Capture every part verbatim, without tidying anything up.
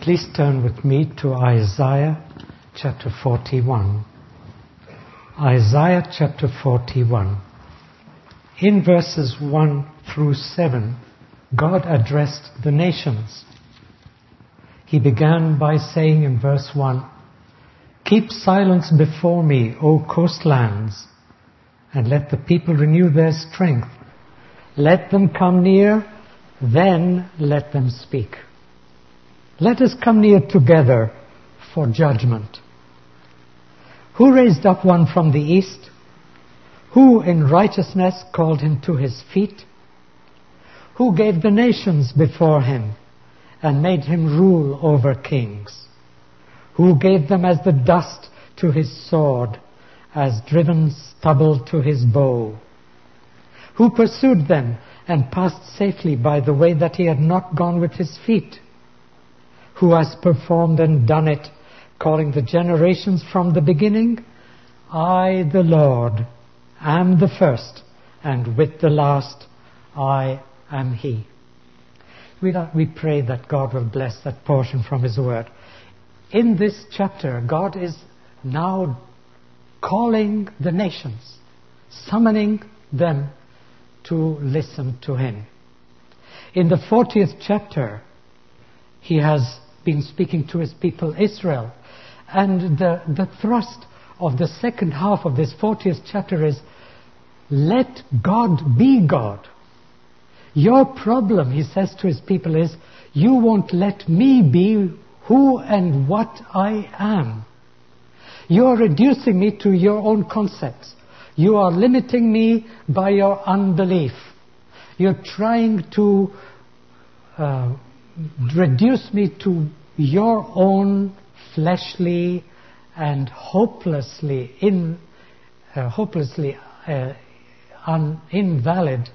Please turn with me to Isaiah chapter forty-one. Isaiah chapter forty-one. In verses one through seven, God addressed the nations. He began by saying in verse one, "Keep silence before me, O coastlands, and let the people renew their strength. Let them come near, then let them speak. Let us come near together for judgment. Who raised up one from the east? Who in righteousness called him to his feet? Who gave the nations before him and made him rule over kings? Who gave them as the dust to his sword, as driven stubble to his bow? Who pursued them and passed safely by the way that he had not gone with his feet? Who has performed and done it, calling the generations from the beginning? I, the Lord, am the first, and with the last I am he." We, we pray that God will bless that portion from his word. In this chapter, God is now calling the nations, summoning them to listen to him. In the fortieth chapter, he has been speaking to his people Israel. And the, the thrust of the second half of this fortieth chapter is, let God be God. Your problem, he says to his people, is you won't let me be who and what I am. You are reducing me to your own concepts. You are limiting me by your unbelief. You're trying to uh, reduce me to your own fleshly and hopelessly in, uh, hopelessly uh, un, invalid,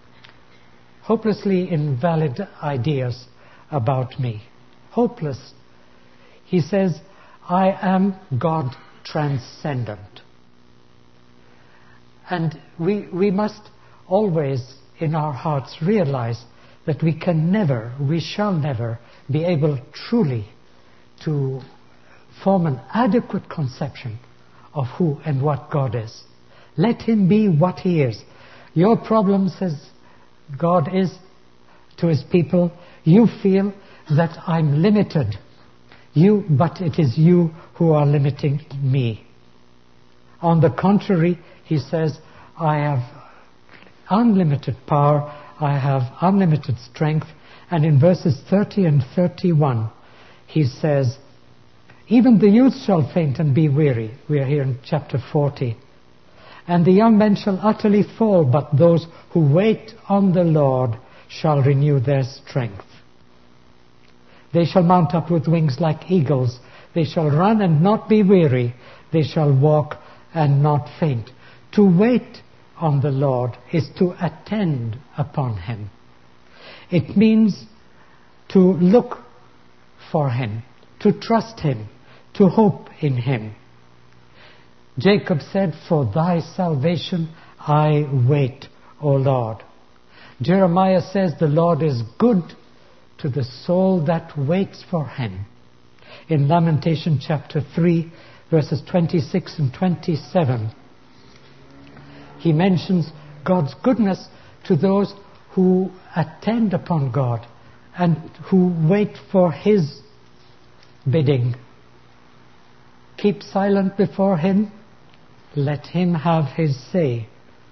hopelessly invalid ideas about me. Hopeless. He says, I am God transcendent. And we, we must always in our hearts realize that we can never, we shall never be able truly to form an adequate conception of who and what God is. Let him be what he is. Your problem, says God is to his people, you feel that I'm limited. You, but it is you who are limiting me. On the contrary, he says, I have unlimited power, I have unlimited strength. And in verses thirty and thirty-one, he says, even the youth shall faint and be weary. We are here in chapter forty. And the young men shall utterly fall, but those who wait on the Lord shall renew their strength. They shall mount up with wings like eagles. They shall run and not be weary. They shall walk and not faint. To wait on the Lord is to attend upon him. It means to look for him, to trust him, to hope in him. Jacob said, for thy salvation I wait, O Lord. Jeremiah says, the Lord is good to the soul that waits for him. In Lamentation chapter three, verses twenty-six and twenty-seven, he mentions God's goodness to those who attend upon God and who wait for his bidding. Keep silent before him. Let him have his say.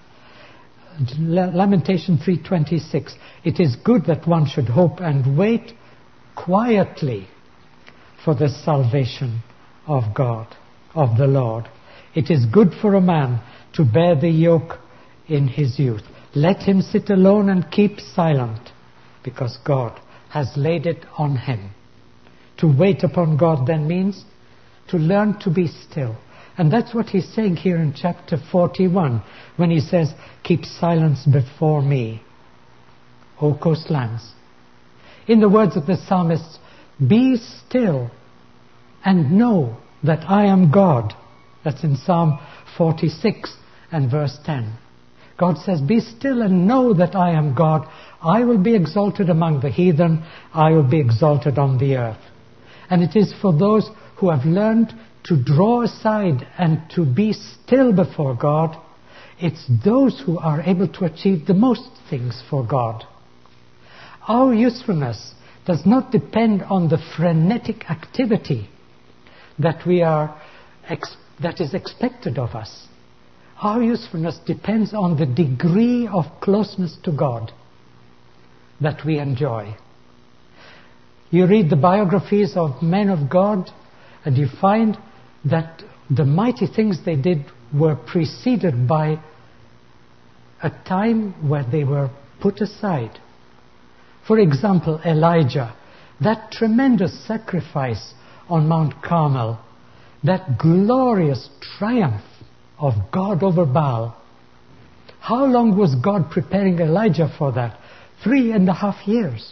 Lamentation three twenty-six. It is good that one should hope and wait quietly for the salvation of God, of the Lord. It is good for a man to bear the yoke in his youth. Let him sit alone and keep silent, because God has laid it on him. To wait upon God then means to learn to be still. And that's what he's saying here in chapter forty-one, when he says, keep silence before me, O coastlands. In the words of the psalmist, be still and know that I am God. That's in Psalm forty-six and verse ten. God says, be still and know that I am God. I will be exalted among the heathen. I will be exalted on the earth. And it is for those who have learned to draw aside and to be still before God. It's those who are able to achieve the most things for God. Our usefulness does not depend on the frenetic activity that we are ex- that is expected of us. Our usefulness depends on the degree of closeness to God that we enjoy. You read the biographies of men of God, and you find that the mighty things they did were preceded by a time where they were put aside. For example, Elijah, that tremendous sacrifice on Mount Carmel, that glorious triumph of God over Baal. How long was God preparing Elijah for that? Three and a half years.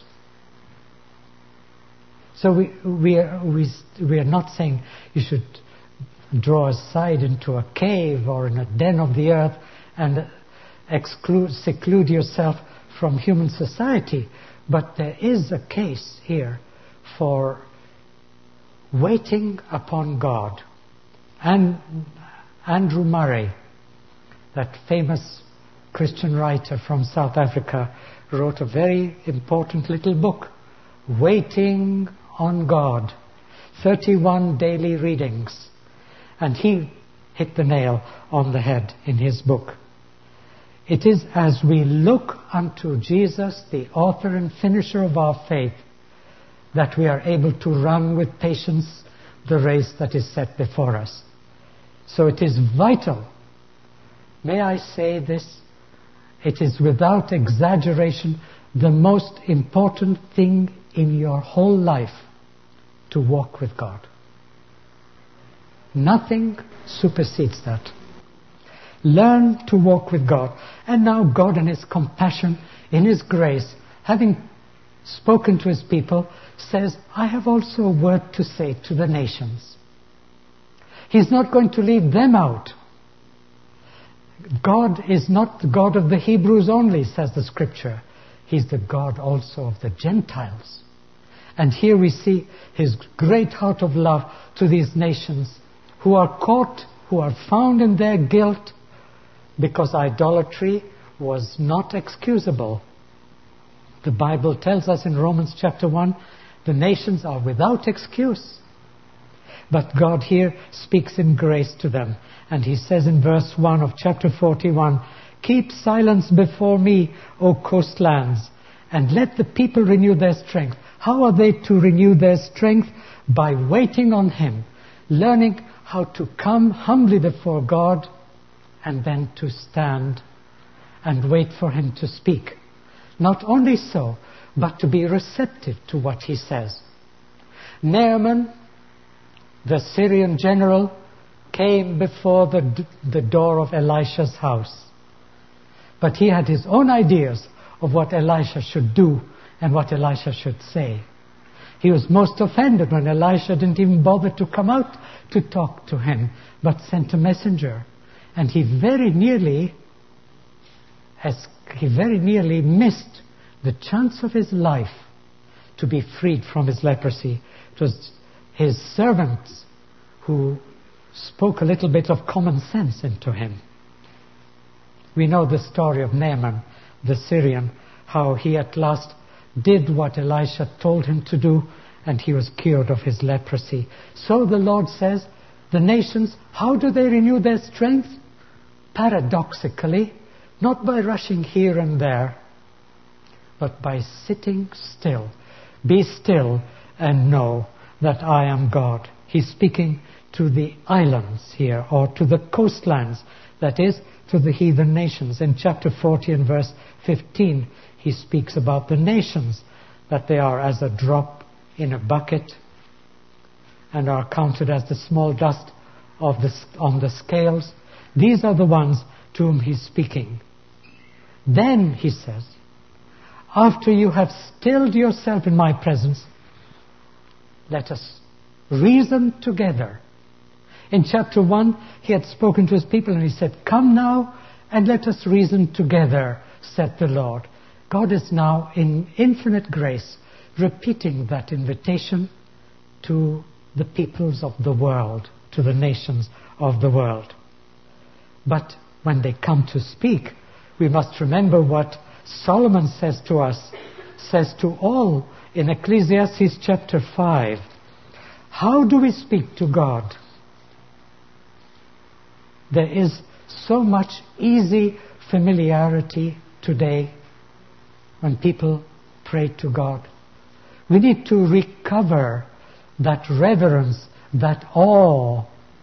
So we, we, are, we, we are not saying you should draw aside into a cave or in a den of the earth and exclude, seclude yourself from human society. But there is a case here for waiting upon God. And Andrew Murray, that famous Christian writer from South Africa, wrote a very important little book, Waiting on God, thirty-one daily readings. And he hit the nail on the head in his book. It is as we look unto Jesus, the author and finisher of our faith, that we are able to run with patience the race that is set before us. So it is vital. May I say this? It is without exaggeration the most important thing in your whole life to walk with God. Nothing supersedes that. Learn to walk with God. And now God in His compassion, in His grace, having spoken to His people, says, I have also a word to say to the nations. He's not going to leave them out. God is not the God of the Hebrews only, says the Scripture. He's the God also of the Gentiles. And here we see His great heart of love to these nations who are caught, who are found in their guilt, because idolatry was not excusable. The Bible tells us in Romans chapter one, the nations are without excuse. But God here speaks in grace to them. And He says in verse one of chapter forty-one, keep silence before me, O coastlands, and let the people renew their strength. How are they to renew their strength? By waiting on Him, learning how to come humbly before God, and then to stand and wait for Him to speak. Not only so, but to be receptive to what He says. Naaman, the Syrian general, came before the, the door of Elisha's house. But he had his own ideas of what Elisha should do and what Elisha should say. He was most offended when Elisha didn't even bother to come out to talk to him, but sent a messenger. And he very nearly, as he very nearly missed the chance of his life to be freed from his leprosy. It was his servants who spoke a little bit of common sense into him. We know the story of Naaman, the Syrian, how he at last did what Elisha told him to do, and he was cured of his leprosy. So the Lord says, the nations, how do they renew their strength? Paradoxically, not by rushing here and there, but by sitting still. Be still and know that I am God. He's speaking to the islands here, or to the coastlands, that is, to the heathen nations. In chapter forty and verse fifteen, he speaks about the nations, that they are as a drop in a bucket and are counted as the small dust of the, on the scales. These are the ones to whom he's speaking. Then, he says, after you have stilled yourself in my presence, let us reason together. In chapter one, he had spoken to his people and he said, come now and let us reason together, said the Lord. God is now in infinite grace repeating that invitation to the peoples of the world, to the nations of the world. But when they come to speak, we must remember what Solomon says to us, says to all in Ecclesiastes chapter five. How do we speak to God? There is so much easy familiarity today when people pray to God. We need to recover that reverence, that awe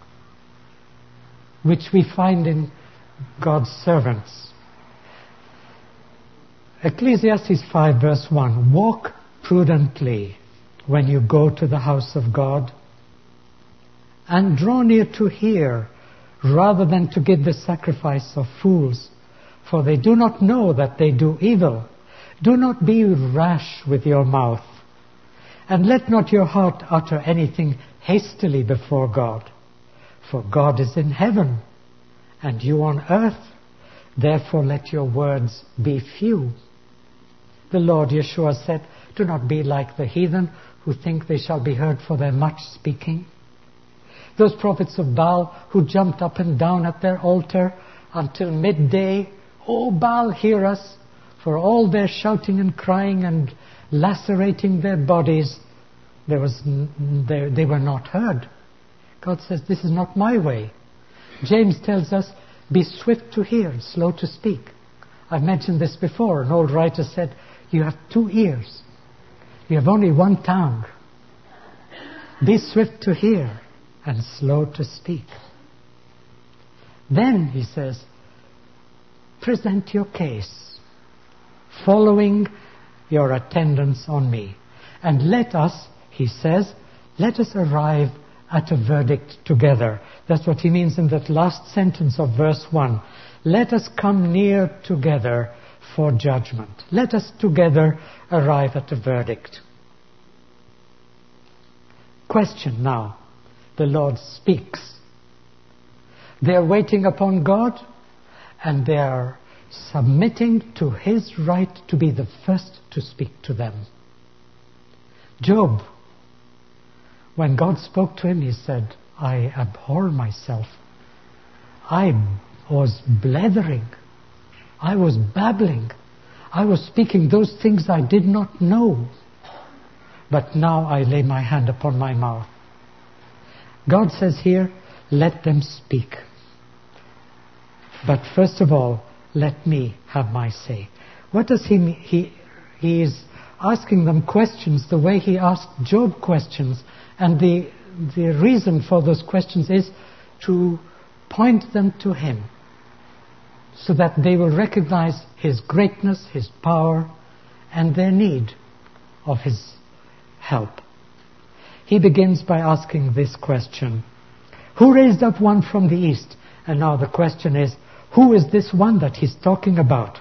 which we find in God's servants. Ecclesiastes five verse one, walk prudently when you go to the house of God, and draw near to hear, rather than to give the sacrifice of fools, for they do not know that they do evil. Do not be rash with your mouth, and let not your heart utter anything hastily before God. For God is in heaven, and you on earth. Therefore let your words be few. The Lord Yeshua said, do not be like the heathen who think they shall be heard for their much speaking. Those prophets of Baal who jumped up and down at their altar until midday. Oh, Baal, hear us. For all their shouting and crying and lacerating their bodies, there was, they, they were not heard. God says, this is not my way. James tells us, be swift to hear, slow to speak. I've mentioned this before. An old writer said, you have two ears. You have only one tongue. Be swift to hear and slow to speak. Then, he says, present your case, following your attendance on me. And let us, he says, let us arrive at a verdict together. That's what he means in that last sentence of verse one. Let us come near together for judgment. Let us together arrive at a verdict. Question now. The Lord speaks. They are waiting upon God, and they are submitting to His right to be the first to speak to them. Job, when God spoke to him, he said, I abhor myself. I was blethering. I was babbling. I was speaking those things I did not know. But now I lay my hand upon my mouth. God says here, let them speak. But first of all, let me have my say. What does he mean? He, he is asking them questions the way he asked Job questions. And the, the reason for those questions is to point them to him, so that they will recognize his greatness, his power, and their need of his help. He begins by asking this question: who raised up one from the east? And now the question is, who is this one that he's talking about?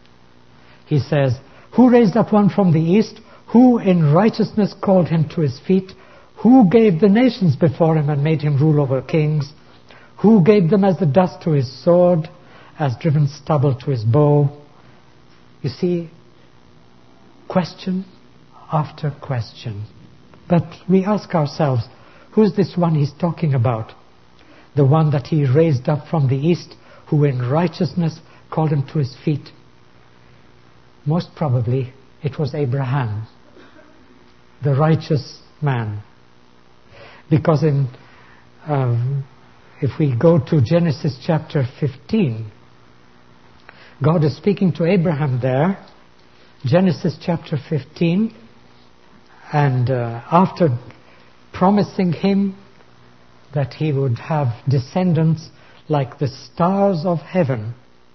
He says, who raised up one from the east? Who in righteousness called him to his feet? Who gave the nations before him and made him rule over kings? Who gave them as the dust to his sword, as driven stubble to his bow? You see, question after question. But we ask ourselves, who's this one he's talking about? The one that he raised up from the east, who in righteousness called him to his feet. Most probably it was Abraham, the righteous man. Because in, um, if we go to Genesis chapter fifteen, God is speaking to Abraham there, Genesis chapter fifteen, and uh, after promising him that he would have descendants like the stars of heaven,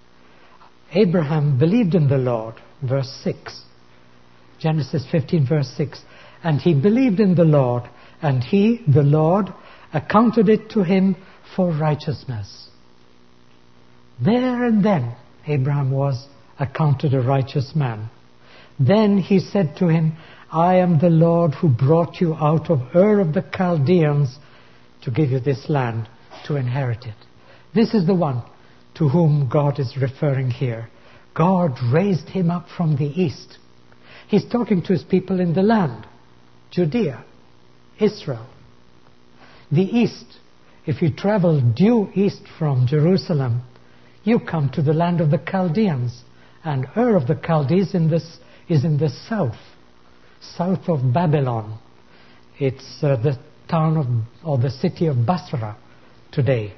Abraham believed in the Lord, verse six. Genesis fifteen, verse six. And he believed in the Lord, and he, the Lord, accounted it to him for righteousness. There and then, Abraham was accounted a righteous man. Then he said to him, I am the Lord who brought you out of Ur of the Chaldeans to give you this land to inherit it. This is the one to whom God is referring here. God raised him up from the east. He's talking to his people in the land, Judea. Israel. The east, if you travel due east from Jerusalem, you come to the land of the Chaldeans. And Ur of the Chaldees in this, is in the south, south of Babylon. It's uh, the town of, or the city of Basra today.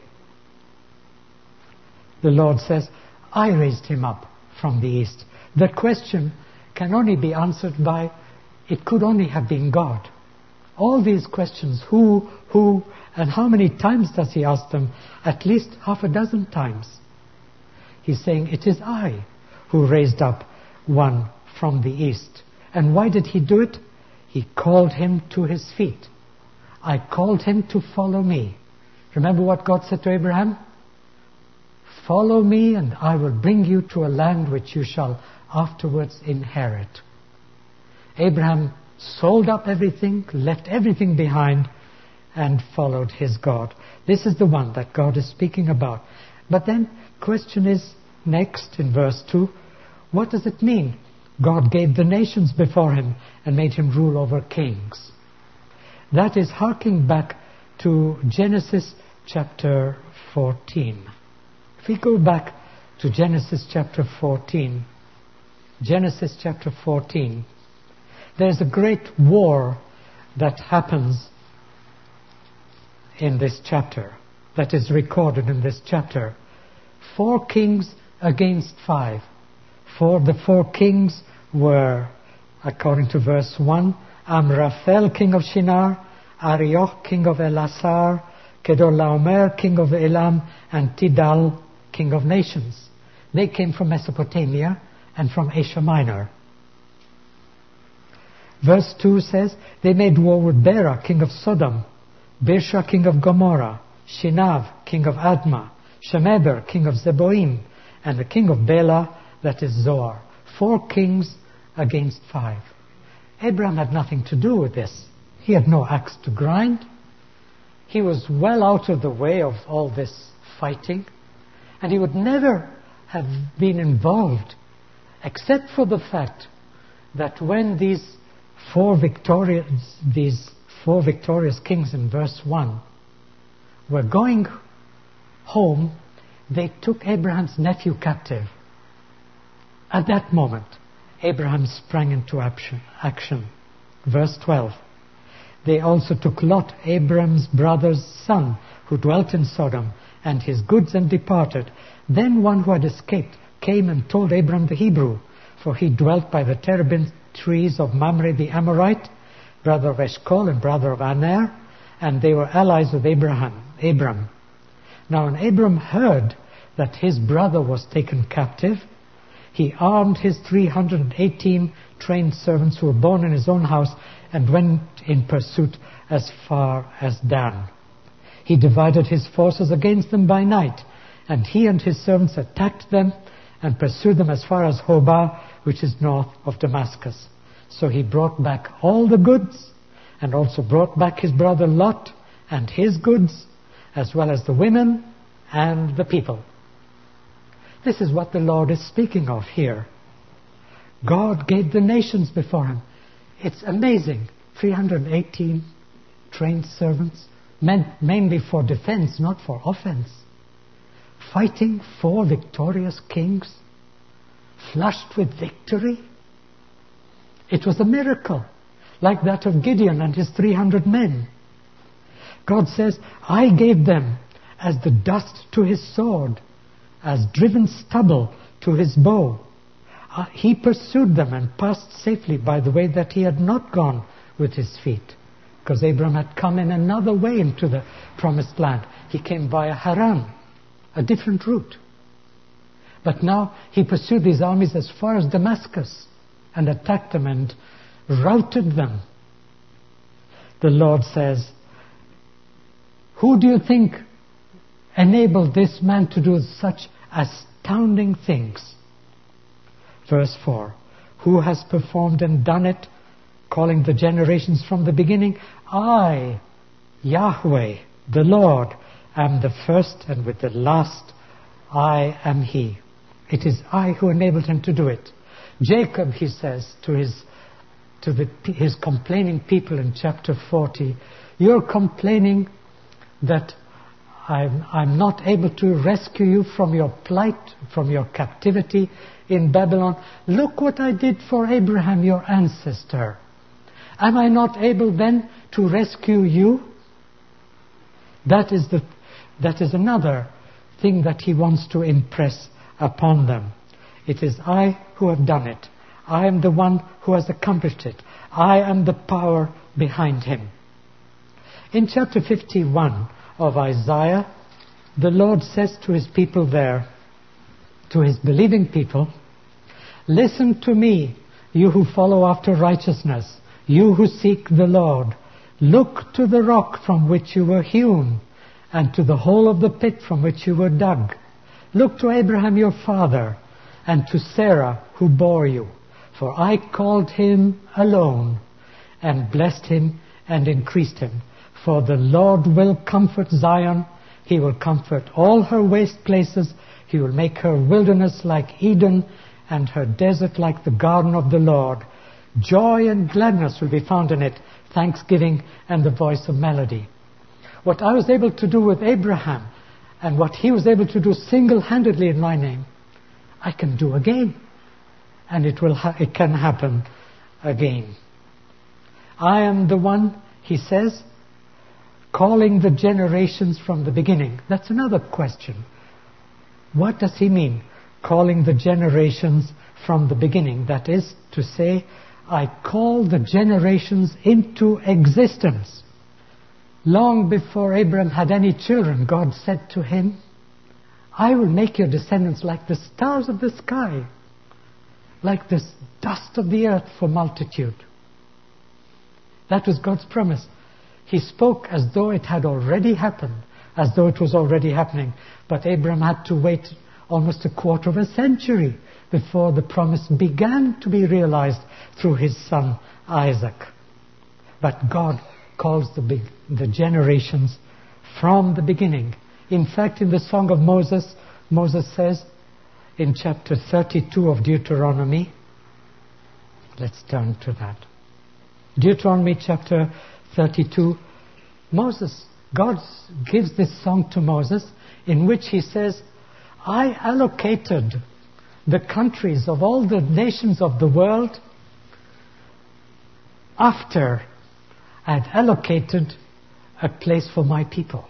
The Lord says, I raised him up from the east. The question can only be answered by, it could only have been God. All these questions, who, who, and how many times does he ask them? At least half a dozen times. He's saying, it is I who raised up one from the east. And why did he do it? He called him to his feet. I called him to follow me. Remember what God said to Abraham? Follow me and I will bring you to a land which you shall afterwards inherit. Abraham sold up everything, left everything behind, and followed his God. This is the one that God is speaking about. But then, question is, next in verse two, what does it mean? God gave the nations before him and made him rule over kings. That is harking back to Genesis chapter fourteen. If we go back to Genesis chapter fourteen, Genesis chapter fourteen, there's a great war that happens in this chapter, that is recorded in this chapter. Four kings against five. For the four kings were, according to verse one, Amraphel, king of Shinar, Arioch, king of Elasar, Kedorlaomer, king of Elam, and Tidal, king of nations. They came from Mesopotamia and from Asia Minor. Verse two says, they made war with Bera, king of Sodom, Birsha, king of Gomorrah, Shinav, king of Admah, Shemeber, king of Zeboim, and the king of Bela, that is Zoar. Four kings against five. Abraham had nothing to do with this. He had no axe to grind. He was well out of the way of all this fighting, and he would never have been involved, except for the fact that when these four victorious, these four victorious kings in verse one were going home, they took Abraham's nephew captive. At that moment, Abraham sprang into action. Verse twelve. They also took Lot, Abraham's brother's son, who dwelt in Sodom, and his goods, and departed. Then one who had escaped came and told Abraham the Hebrew, for he dwelt by the terebinth trees of Mamre the Amorite, brother of Eshcol and brother of Aner, and they were allies with Abraham. Abram. Now when Abram heard that his brother was taken captive, he armed his three hundred eighteen trained servants who were born in his own house and went in pursuit as far as Dan. He divided his forces against them by night, and he and his servants attacked them and pursued them as far as Hobah, which is north of Damascus. So he brought back all the goods, and also brought back his brother Lot and his goods, as well as the women and the people. This is what the Lord is speaking of here. God gave the nations before him. It's amazing. three hundred eighteen trained servants, meant mainly for defense, not for offense. Fighting four victorious kings, flushed with victory. It was a miracle, like that of Gideon and his three hundred men. God says, I gave them as the dust to his sword, as driven stubble to his bow. Uh, he pursued them and passed safely by the way that he had not gone with his feet, because Abraham had come in another way into the promised land. He came via Haran, a different route. But now he pursued these armies as far as Damascus and attacked them and routed them. The Lord says, who do you think enabled this man to do such astounding things? Verse four. Who has performed and done it, calling the generations from the beginning? I, Yahweh, the Lord, am the first, and with the last I am He. It is I who enabled him to do it. Jacob, he says to his to the, his complaining people in chapter forty, you're complaining that I'm, I'm not able to rescue you from your plight, from your captivity in Babylon. Look what I did for Abraham, your ancestor. Am I not able then to rescue you? That is the, that is another thing that he wants to impress upon them. It is I who have done it. I am the one who has accomplished it. I am the power behind him. In chapter fifty-one of Isaiah, the Lord says to his people there, to his believing people, listen to me, you who follow after righteousness, you who seek the Lord. Look to the rock from which you were hewn, and to the hole of the pit from which you were dug. Look to Abraham your father, and to Sarah who bore you. For I called him alone, and blessed him and increased him. For the Lord will comfort Zion, he will comfort all her waste places, he will make her wilderness like Eden, and her desert like the garden of the Lord. Joy and gladness will be found in it, thanksgiving and the voice of melody. What I was able to do with Abraham, and what he was able to do single-handedly in my name, I can do again. And it will ha- it can happen again. I am the one, he says, calling the generations from the beginning. That's another question. What does he mean, calling the generations from the beginning? That is to say, I call the generations into existence. Long before Abraham had any children, God said to him, I will make your descendants like the stars of the sky, like the dust of the earth for multitude. That was God's promise. He spoke as though it had already happened, as though it was already happening. But Abraham had to wait almost a quarter of a century before the promise began to be realized through his son Isaac. But God calls the, big, the generations from the beginning. In fact, in the Song of Moses, Moses says in chapter thirty-two of Deuteronomy, let's turn to that. Deuteronomy chapter thirty-two, Moses, God gives this song to Moses in which he says, I allocated the countries of all the nations of the world after I had allocated a place for my people.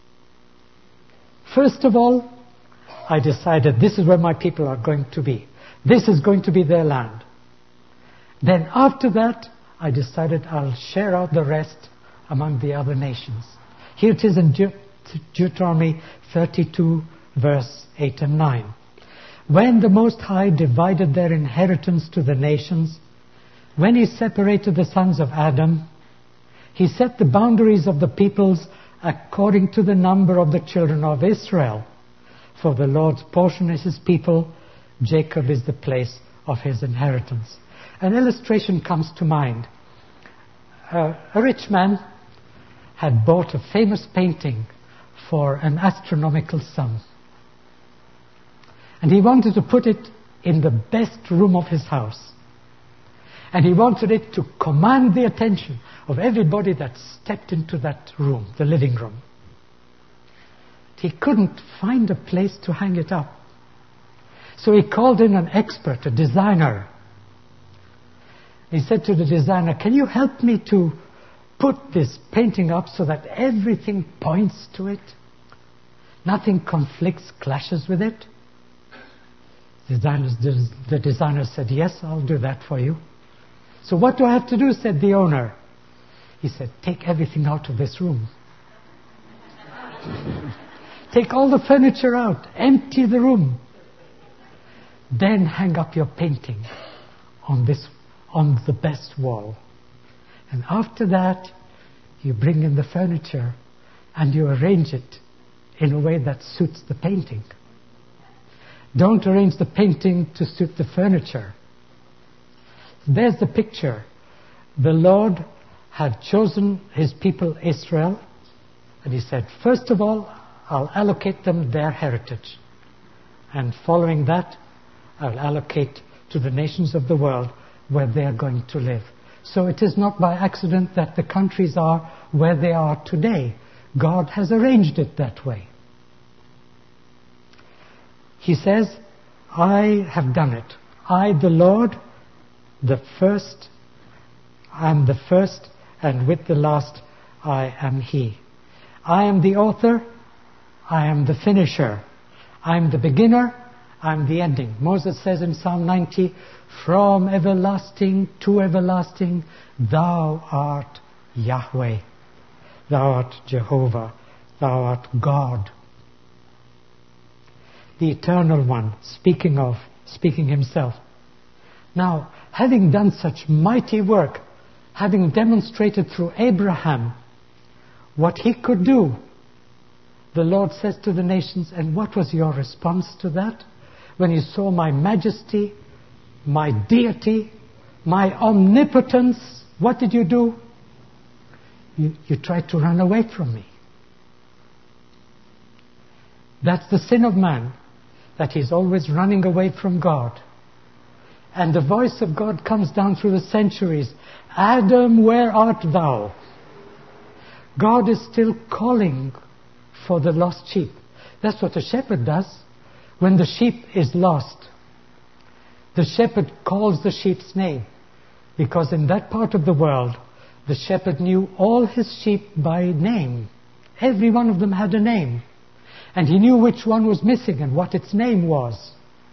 First of all, I decided this is where my people are going to be. This is going to be their land. Then after that, I decided I'll share out the rest among the other nations. Here it is in De- Deuteronomy thirty-two, verse eight and nine. When the Most High divided their inheritance to the nations, when he separated the sons of Adam, he set the boundaries of the peoples according to the number of the children of Israel. For the Lord's portion is his people, Jacob is the place of his inheritance. An illustration comes to mind. Uh, a rich man had bought a famous painting for an astronomical sum. And he wanted to put it in the best room of his house. And he wanted it to command the attention of everybody that stepped into that room, the living room. He couldn't find a place to hang it up. So he called in an expert, a designer. He said to the designer, can you help me to put this painting up so that everything points to it? Nothing conflicts, clashes with it? The designer, the designer said, yes, I'll do that for you. So what do I have to do, said the owner. He said, take everything out of this room. Take all the furniture out, empty the room. Then hang up your painting on this, on the best wall. And after that, you bring in the furniture and you arrange it in a way that suits the painting. Don't arrange the painting to suit the furniture. There's the picture. The Lord had chosen his people Israel, and he said, first of all, I'll allocate them their heritage. And following that, I'll allocate to the nations of the world where they are going to live. So it is not by accident that the countries are where they are today. God has arranged it that way. He says, I have done it. I, the Lord, the first, I am the first, and with the last, I am He. I am the author, I am the finisher. I am the beginner, I am the ending. Moses says in Psalm ninety, from everlasting to everlasting, thou art Yahweh. Thou art Jehovah. Thou art God. The Eternal One, speaking of, speaking Himself. Now, having done such mighty work, having demonstrated through Abraham what He could do, the Lord says to the nations, and what was your response to that? When you saw my majesty, my deity, my omnipotence, what did you do? You, you tried to run away from me. That's the sin of man, that he's always running away from God. And the voice of God comes down through the centuries. Adam, where art thou? God is still calling for the lost sheep. That's what a shepherd does. When the sheep is lost, the shepherd calls the sheep's name. Because in that part of the world, the shepherd knew all his sheep by name. Every one of them had a name. And he knew which one was missing and what its name was.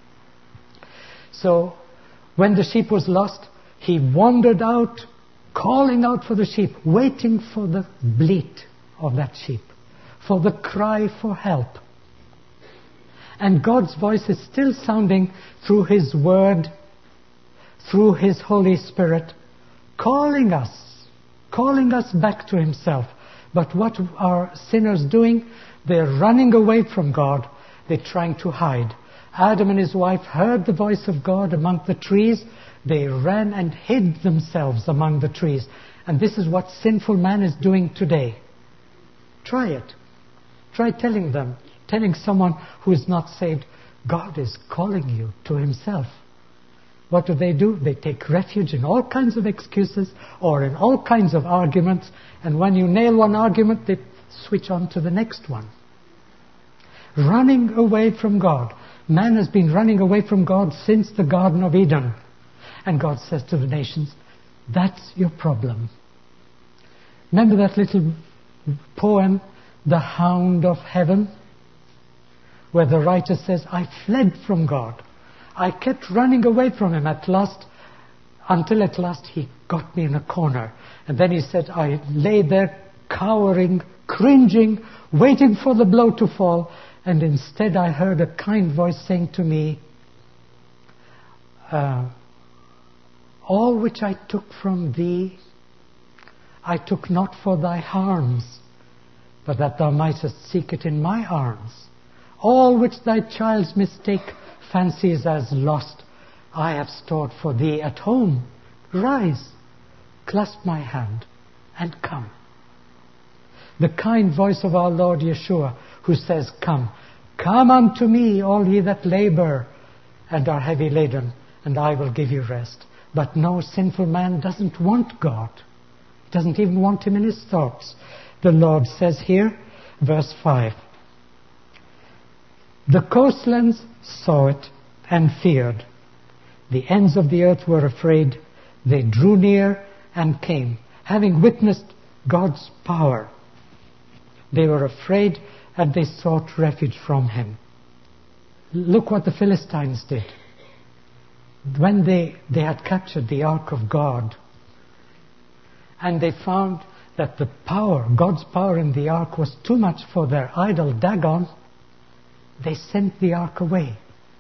So, when the sheep was lost, he wandered out, calling out for the sheep, waiting for the bleat of that sheep, for the cry for help. And God's voice is still sounding through His Word, through His Holy Spirit, calling us, calling us back to Himself. But what are sinners doing? They're running away from God. They're trying to hide. Adam and his wife heard the voice of God among the trees. They ran and hid themselves among the trees. And this is what sinful man is doing today. Try it. Try telling them, telling someone who is not saved, God is calling you to Himself. What do they do? They take refuge in all kinds of excuses or in all kinds of arguments. And when you nail one argument, they switch on to the next one. Running away from God. Man has been running away from God since the Garden of Eden. And God says to the nations, that's your problem. Remember that little poem, The Hound of Heaven? Where the writer says, I fled from God. I kept running away from Him at last, until at last He got me in a corner. And then He said, I lay there cowering, cringing, waiting for the blow to fall. And instead I heard a kind voice saying to me, uh, all which I took from thee, I took not for thy harms, but that thou mightest seek it in my arms. All which thy child's mistake fancies as lost, I have stored for thee at home. Rise, clasp my hand, and come. The kind voice of our Lord Yeshua, who says, come. Come unto me, all ye that labor and are heavy laden, and I will give you rest. But no, sinful man doesn't want God. He doesn't even want Him in his thoughts. The Lord says here, verse five, the coastlands saw it and feared. The ends of the earth were afraid. They drew near and came, having witnessed God's power. They were afraid and they sought refuge from Him. Look what the Philistines did. When they, they had captured the ark of God, and they found that the power, God's power in the ark was too much for their idol Dagon, they sent the ark away.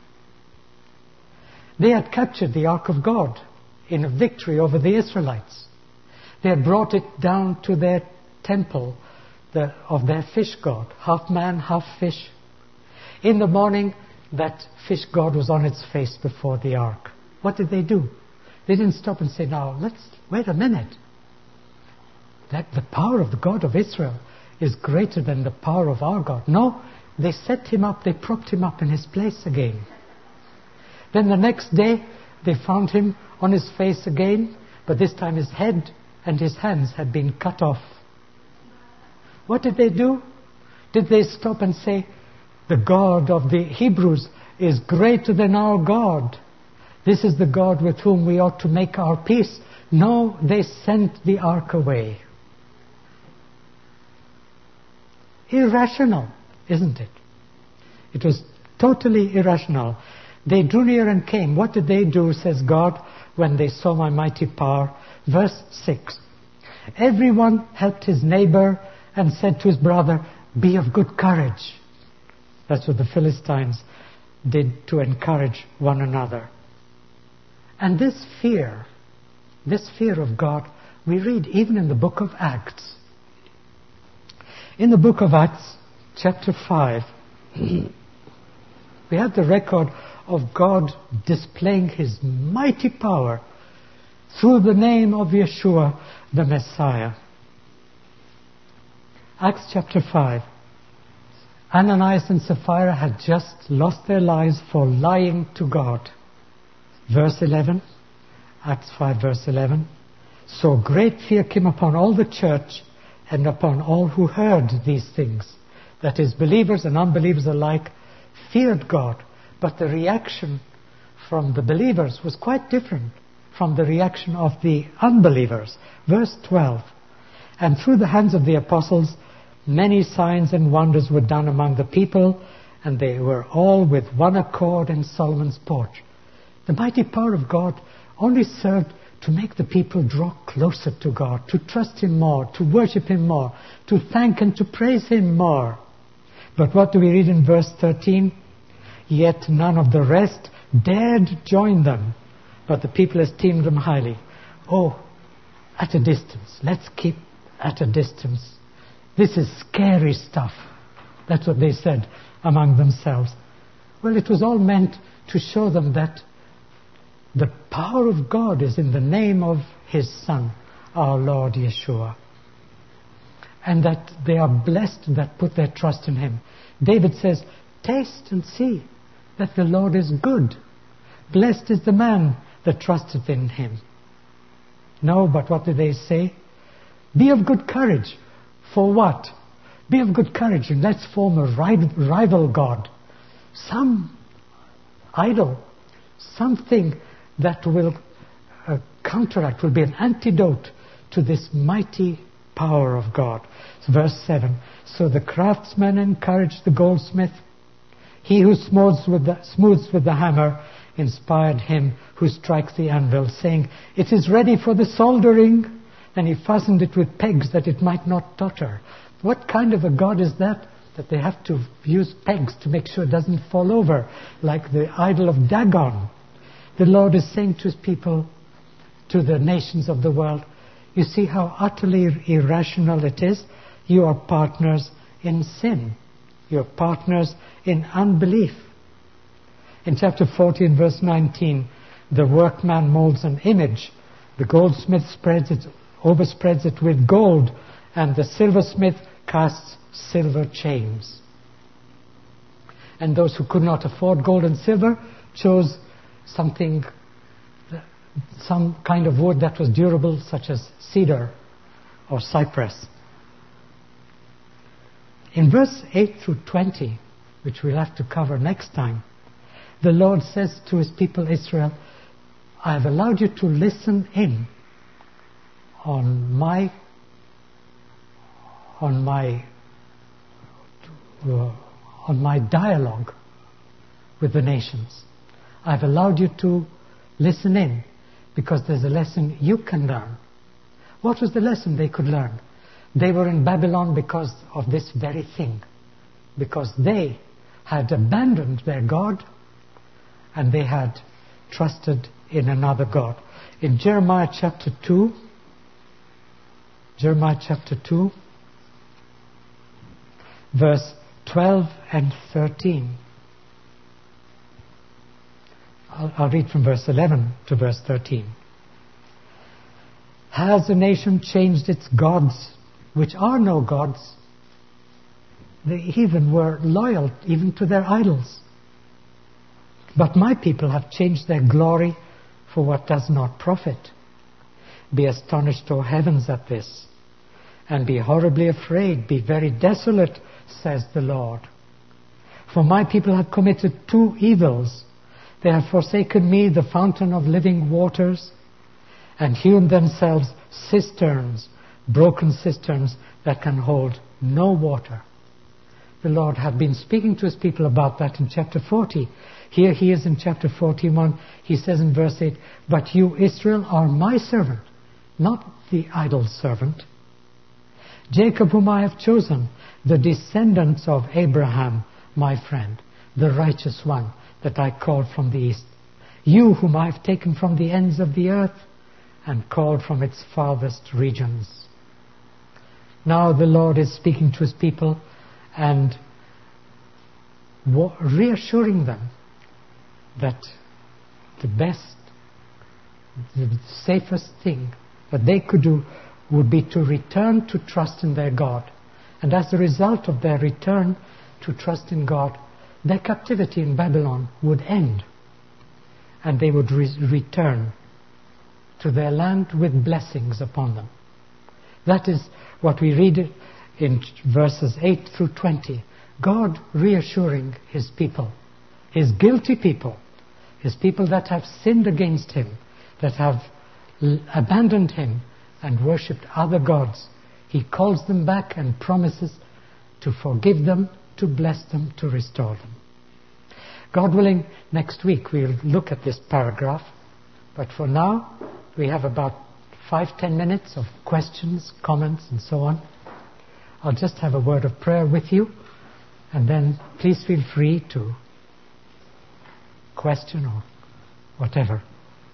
They had captured the ark of God in a victory over the Israelites. They had brought it down to their temple the, of their fish god, half man, half fish. In the morning, that fish god was on its face before the ark. What did they do? They didn't stop and say, now, let's, wait a minute. That the power of the God of Israel is greater than the power of our God. No, they set him up, they propped him up in his place again. Then the next day, they found him on his face again. But this time his head and his hands had been cut off. What did they do? Did they stop and say, the God of the Hebrews is greater than our God? This is the God with whom we ought to make our peace. No, they sent the ark away. Irrational, isn't it? It was totally irrational. They drew near and came. What did they do, says God, when they saw my mighty power? Verse six. Everyone helped his neighbor and said to his brother, be of good courage. That's what the Philistines did to encourage one another. And this fear, this fear of God, we read even in the book of Acts. In the book of Acts, chapter five, we have the record of God displaying His mighty power through the name of Yeshua, the Messiah. Acts chapter five. Ananias and Sapphira had just lost their lives for lying to God. Verse eleven, Acts five verse eleven. So great fear came upon all the church and upon all who heard these things. That is, believers and unbelievers alike feared God. But the reaction from the believers was quite different from the reaction of the unbelievers. Verse twelve. And through the hands of the apostles, many signs and wonders were done among the people, and they were all with one accord in Solomon's porch. The mighty power of God only served to make the people draw closer to God, to trust Him more, to worship Him more, to thank and to praise Him more. But what do we read in verse thirteen? Yet none of the rest dared join them, but the people esteemed them highly. Oh, at a distance. Let's keep at a distance. This is scary stuff. That's what they said among themselves. Well, it was all meant to show them that the power of God is in the name of His Son, our Lord Yeshua. And that they are blessed that put their trust in Him. David says, taste and see that the Lord is good. Blessed is the man that trusteth in Him. No, but what do they say? Be of good courage. For what? Be of good courage and let's form a rival God. Some idol. Something that will uh, counteract, will be an antidote to this mighty power of God. So verse seven. So the craftsman encouraged the goldsmith. He who smooths with the, smooths with the hammer inspired him who strikes the anvil, saying, it is ready for the soldering. And he fastened it with pegs that it might not totter. What kind of a God is that? That they have to use pegs to make sure it doesn't fall over, like the idol of Dagon. The Lord is saying to His people, to the nations of the world, you see how utterly irrational it is? You are partners in sin. You are partners in unbelief. In chapter fourteen, verse nineteen, the workman molds an image. The goldsmith spreads it, overspreads it with gold, and the silversmith casts silver chains. And those who could not afford gold and silver chose something, some kind of wood that was durable, such as cedar or cypress. In verse eight through twenty, which we'll have to cover next time, the Lord says to His people Israel, I have allowed you to listen in on my on my uh, on my dialogue with the nations. I've allowed you to listen in because there's a lesson you can learn. What was the lesson they could learn? They were in Babylon because of this very thing. Because they had abandoned their God and they had trusted in another God. In Jeremiah chapter two, Jeremiah chapter two, verse twelve and thirteen. I'll, I'll read from verse eleven to verse thirteen. Has a nation changed its gods, which are no gods? They even were loyal even to their idols. But my people have changed their glory for what does not profit. Be astonished, O heavens, at this, and be horribly afraid, be very desolate, says the Lord. For my people have committed two evils. They have forsaken me, the fountain of living waters, and hewn themselves cisterns, broken cisterns that can hold no water. The Lord had been speaking to His people about that in chapter forty. Here He is in chapter forty-one. He says in verse eight, but you, Israel, are my servant, not the idol servant. Jacob, whom I have chosen, the descendants of Abraham, my friend, the righteous one that I called from the east. You, whom I have taken from the ends of the earth and called from its farthest regions. Now the Lord is speaking to His people and reassuring them that the best, the safest thing that they could do would be to return to trust in their God. And as a result of their return to trust in God, their captivity in Babylon would end. And they would re- return to their land with blessings upon them. That is what we read in verses eight through twenty. God reassuring His people, His guilty people, His people that have sinned against Him, that have l- abandoned Him and worshipped other gods. He calls them back and promises to forgive them, to bless them, to restore them. God willing, next week we'll look at this paragraph. But for now, we have about five, ten minutes of questions, comments, and so on. I'll just have a word of prayer with you, and then please feel free to question or whatever.